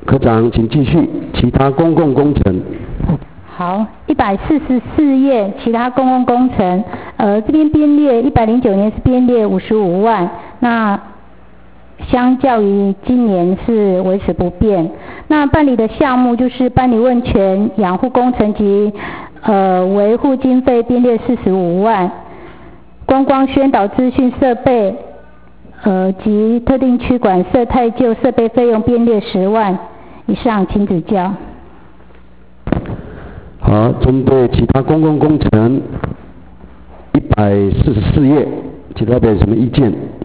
科长，请继续。其他公共工程。 好，144页，其他公共工程，这边编列109年是编列55万，那相较于今年是维持不变。那办理的项目就是办理温泉养护工程及维护经费编列45万，观光宣导资讯设备及特定区馆舍太旧设备费用编列10万以上，请指教。 好，针对其他公共工程144页，其他代表有什么意见？